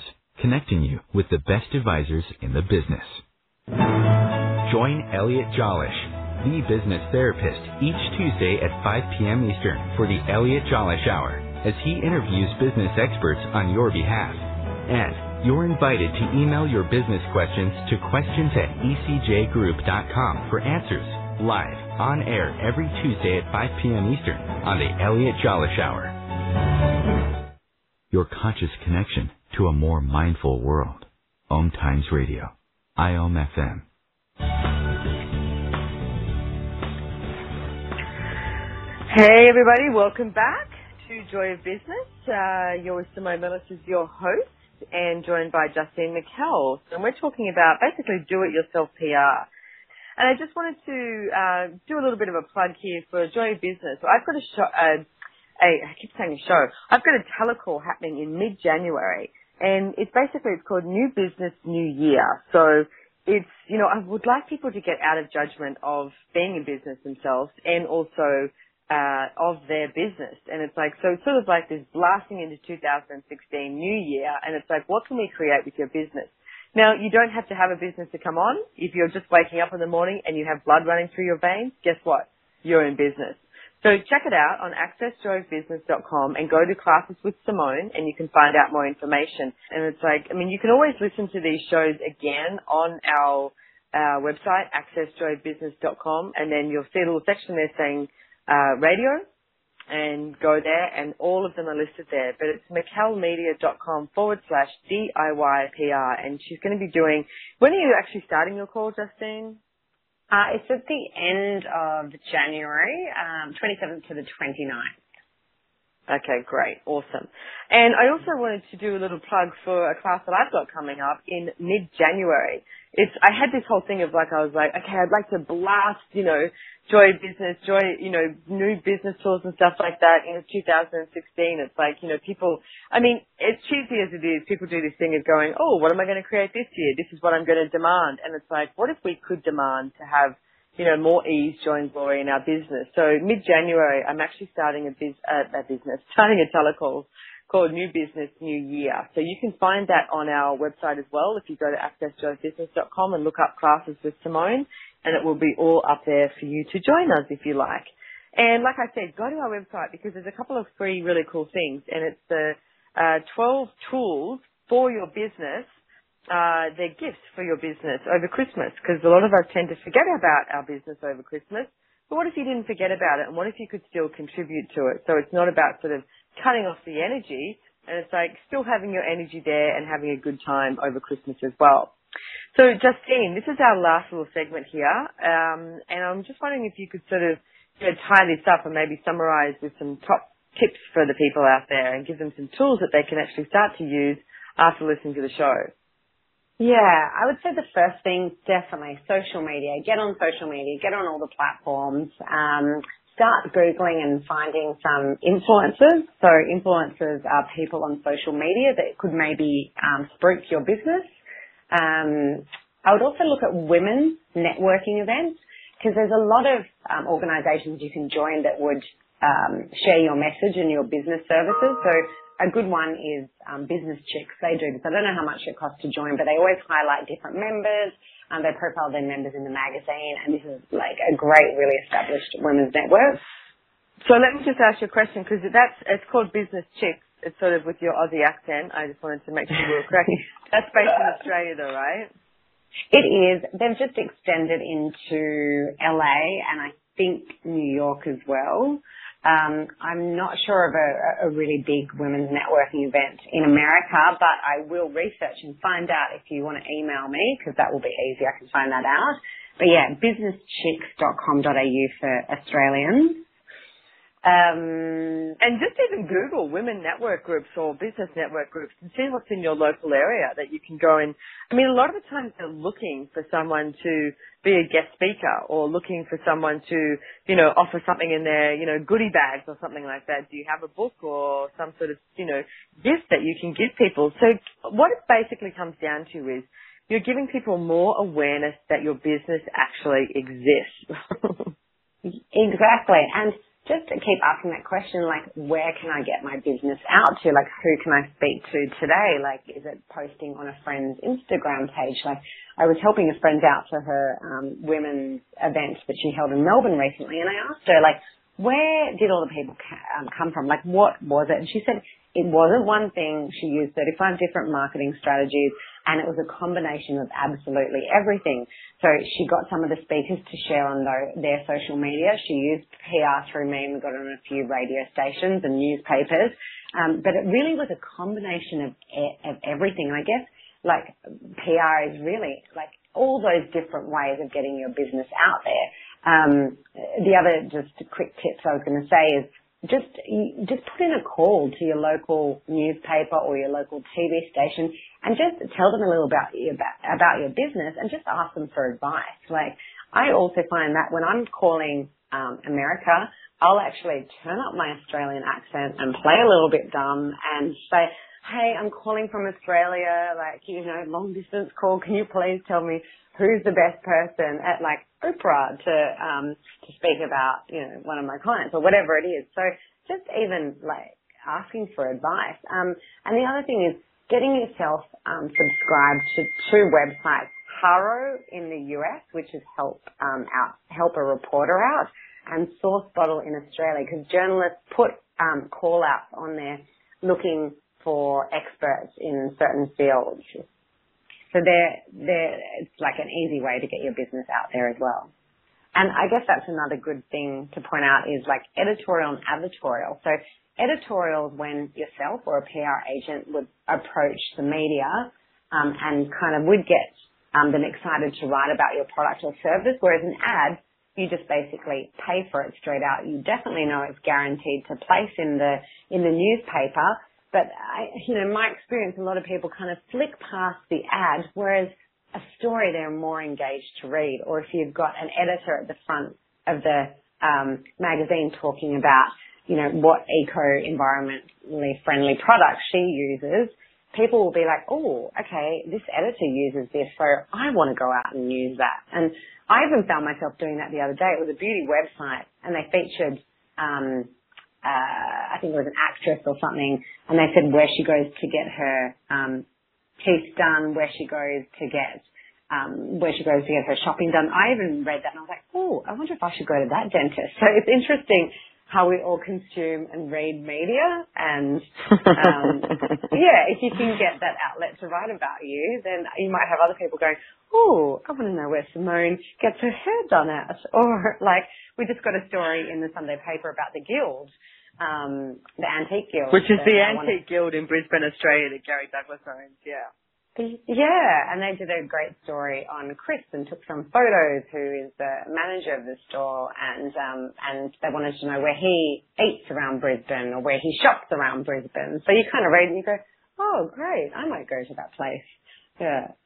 connecting you with the best advisors in the business. Join Elliot Jollish, the business therapist, each Tuesday at five p.m. Eastern for the Elliot Jollish Hour, as he interviews business experts on your behalf. And you're invited to email your business questions to questions at e c j group dot com for answers, live, on air every Tuesday at five p.m. Eastern on the Elliot Jollish Hour. Your conscious connection to a more mindful world. Om Times Radio. I O M F M. Hey everybody, welcome back to Joy of Business. Uh, you're with Simone Millis as your host and joined by Justine McKell. And we're talking about basically do-it-yourself P R. And I just wanted to uh, do a little bit of a plug here for Joy of Business. So I've got a show, uh, a, I keep saying a show, I've got a telecall happening in mid-January. And it's basically, it's called New Business, New Year. So it's, you know, I would like people to get out of judgment of being in business themselves and also uh, of their business. And it's like, so it's sort of like this blasting into two thousand sixteen New Year. And it's like, what can we create with your business? Now, you don't have to have a business to come on. If you're just waking up in the morning and you have blood running through your veins, guess what? You're in business. So check it out on access joy of business dot com and go to Classes with Simone and you can find out more information. And it's like, I mean, you can always listen to these shows again on our uh, website, access joy of business dot com, and then you'll see a little section there saying uh, radio, and go there and all of them are listed there. But it's mckellmedia.com forward slash DIYPR, and she's going to be doing, when are you actually starting your call, Justine? Uh, it's at the end of January, um, twenty-seventh to the twenty-ninth. Okay, great. Awesome. And I also wanted to do a little plug for a class that I've got coming up in mid-January. It's, I had this whole thing of like, I was like, okay, I'd like to blast, you know, Joy Business, Joy, you know, new business tools and stuff like that in two thousand sixteen. It's like, you know, people, I mean, as cheesy as it is, people do this thing of going, oh, what am I going to create this year? This is what I'm going to demand. And it's like, what if we could demand to have, you know, more ease, joy and glory in our business? So mid-January, I'm actually starting a, biz, uh, a business, starting a telecall called New Business, New Year. So you can find that on our website as well if you go to access joy of business dot com and look up Classes with Simone, and it will be all up there for you to join us if you like. And like I said, go to our website because there's a couple of free really cool things, and it's the uh, twelve tools for your business. Uh, they're gifts for your business over Christmas, because a lot of us tend to forget about our business over Christmas. But what if you didn't forget about it, and what if you could still contribute to it? So it's not about sort of cutting off the energy, and it's like still having your energy there and having a good time over Christmas as well. So Justine, this is our last little segment here, um, and I'm just wondering if you could sort of, you know, tie this up and maybe summarize with some top tips for the people out there and give them some tools that they can actually start to use after listening to the show. Yeah, I would say the first thing, definitely social media. Get on social media, get on all the platforms, um, start Googling and finding some influencers. So influencers are people on social media that could maybe um, spruik your business. Um, I would also look at women's networking events, because there's a lot of um, organisations you can join that would um, share your message and your business services. So a good one is um, Business Chicks. They do this. I don't know how much it costs to join, but they always highlight different members. Um, they profile their members in the magazine, and this is like a great, really established women's network. So let me just ask you a question, because that's it's called Business Chicks. It's sort of with your Aussie accent. I just wanted to make sure we were correct. That's based in Australia, though, right? It is. They've just extended into L A and I think New York as well. Um, I'm not sure of a, a really big women's networking event in America, but I will research and find out if you want to email me, because that will be easy. I can find that out. But yeah, business chicks dot com dot a u for Australians. Um, and just even Google women network groups or business network groups and see what's in your local area that you can go in. I mean, a lot of the times they're looking for someone to be a guest speaker or looking for someone to, you know, offer something in their, you know, goodie bags or something like that. Do you have a book or some sort of, you know, gift that you can give people? So what it basically comes down to is you're giving people more awareness that your business actually exists. Exactly. And just to keep asking that question, like, where can I get my business out to? Like, who can I speak to today? Like, is it posting on a friend's Instagram page? Like, I was helping a friend out for her um, women's event that she held in Melbourne recently, and I asked her, like, where did all the people ca- um, come from? Like, what was it? And she said it wasn't one thing. She used thirty-five different marketing strategies, and it was a combination of absolutely everything. So she got some of the speakers to share on their, their social media. She used P R through me, and we got on a few radio stations and newspapers. Um, but it really was a combination of, e- of everything. And I guess, like, P R is really, like, all those different ways of getting your business out there. Um, the other just quick tips I was going to say is just just put in a call to your local newspaper or your local T V station and just tell them a little about about, about your business and just ask them for advice. Like, I also find that when I'm calling um, America, I'll actually turn up my Australian accent and play a little bit dumb and say, hey, I'm calling from Australia, like, you know, long distance call. Can you please tell me who's the best person at, like, Oprah to um to speak about, you know, one of my clients or whatever it is. So just even, like, asking for advice. Um, and the other thing is getting yourself um, subscribed to two websites, Haro in the U S, which is help um, out, help a reporter out, and Source Bottle in Australia, because journalists put um, call-outs on there looking for experts in certain fields. So they're, they're, it's like an easy way to get your business out there as well. And I guess that's another good thing to point out is like editorial and advertorial. So editorials when yourself or a P R agent would approach the media um, and kind of would get um, them excited to write about your product or service, whereas an ad, you just basically pay for it straight out. You definitely know it's guaranteed to place in the in the newspaper. But, I, you know, my experience, a lot of people kind of flick past the ad, whereas a story they're more engaged to read. Or if you've got an editor at the front of the um, magazine talking about, you know, what eco-environmentally friendly products she uses, people will be like, oh, okay, this editor uses this, so I want to go out and use that. And I even found myself doing that the other day. It was a beauty website, and they featured um Uh, I think it was an actress or something, and they said where she goes to get her um, teeth done, where she goes to get um, where she goes to get her shopping done. I even read that and I was like, oh, I wonder if I should go to that dentist. So it's interesting how we all consume and read media, and um, yeah, if you can get that outlet to write about you, then you might have other people going, oh, I want to know where Simone gets her hair done at. Or like, we just got a story in the Sunday paper about the Guild, um, the Antique Guild. Which is the I Antique Guild in Brisbane, Australia that Gary Douglas owns, yeah. Yeah, and they did a great story on Chris and took some photos, who is the manager of the store, and um, and they wanted to know where he eats around Brisbane or where he shops around Brisbane. So you kind of read and you go, oh, great, I might go to that place. Yeah.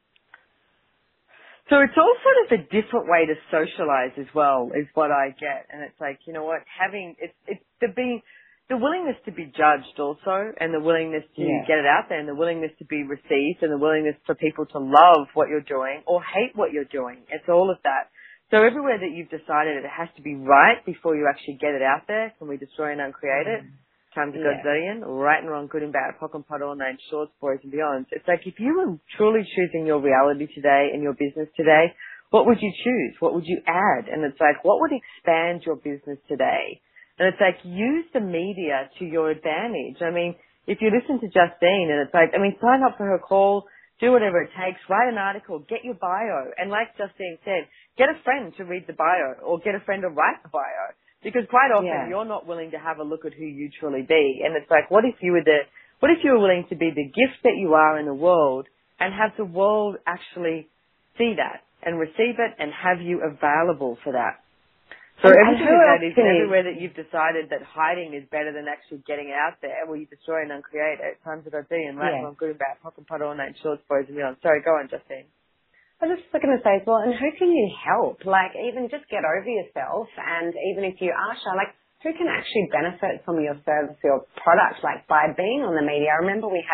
So it's all sort of a different way to socialize as well, is what I get. And it's like, you know what, having, it's, it's the being, the willingness to be judged also, and the willingness to yeah. get it out there, and the willingness to be received, and the willingness for people to love what you're doing or hate what you're doing. It's all of that. So everywhere that you've decided it has to be right before you actually get it out there, can we destroy and uncreate it? Times a yeah. godzillion, right and wrong, good and bad, pock and pot, all nine shorts, boys and beyonds. It's like, if you were truly choosing your reality today and your business today, what would you choose? What would you add? And it's like, what would expand your business today? And it's like, use the media to your advantage. I mean, if you listen to Justine, and it's like, I mean, sign up for her call, do whatever it takes, write an article, get your bio. And like Justine said, get a friend to read the bio, or get a friend to write the bio. Because quite often yeah. you're not willing to have a look at who you truly be. And it's like, what if you were the, what if you were willing to be the gift that you are in the world, and have the world actually see that and receive it and have you available for that? So everything that is everywhere that you've decided that hiding is better than actually getting it out there, well, you destroy and uncreate it. Times a godzillion, right? Yeah. Well, good and bad, pock and pot, all night shorts, boys and beyond. Sorry, go on, Justine. I was just going to say as well, and who can you help? Like, even just get over yourself, and even if you are shy, like, who can actually benefit from your service, your product, like by being on the media? I remember we had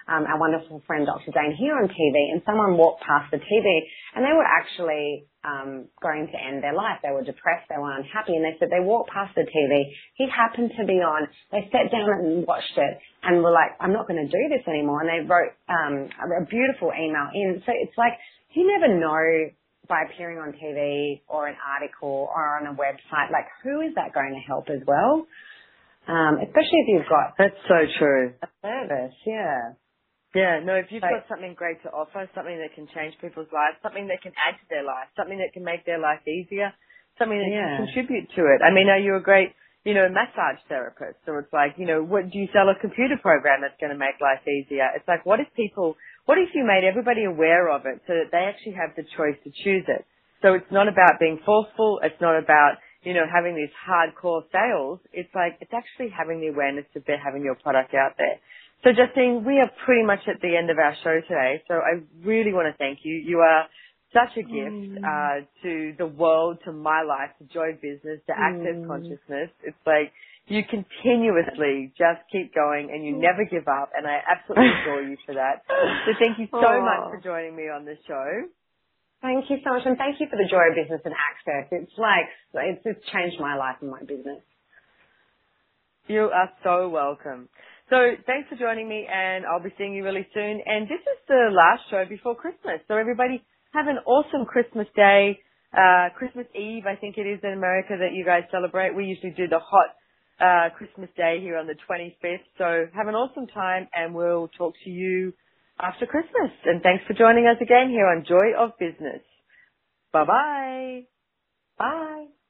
um, our wonderful friend Doctor Dane here on T V, and someone walked past the T V and they were actually um, going to end their life. They were depressed, they were unhappy, and they said they walked past the T V. He happened to be on. They sat down and watched it and were like, I'm not going to do this anymore. And they wrote um, a beautiful email in. So it's like, you never know by appearing on T V or an article or on a website, like who is that going to help as well? Um, especially if you've got... That's so true. A service, yeah. Yeah, no, if you've so, got something great to offer, something that can change people's lives, something that can add to their life, something that can make their life easier, something that yeah. can contribute to it. I mean, are you a great, you know, massage therapist? So it's like, you know, what do you sell a computer program that's going to make life easier? It's like, what if people, what if you made everybody aware of it so that they actually have the choice to choose it? So it's not about being forceful. It's not about, you know, having these hardcore sales. It's like, it's actually having the awareness to be having your product out there. So Justine, we are pretty much at the end of our show today. So I really want to thank you. You are such a gift mm. uh, to the world, to my life, to Joy Business, to Access mm. Consciousness. It's like you continuously just keep going and you never give up. And I absolutely adore you for that. So thank you so Aww. much for joining me on the show. Thank you so much. And thank you for the Joy of Business and Access. It's like, it's, it's changed my life and my business. You are so welcome. So thanks for joining me, and I'll be seeing you really soon. And this is the last show before Christmas. So everybody have an awesome Christmas day, uh, Christmas Eve, I think it is in America that you guys celebrate. We usually do the hot uh, Christmas day here on the twenty-fifth. So have an awesome time, and we'll talk to you after Christmas. And thanks for joining us again here on Joy of Business. Bye-bye. Bye.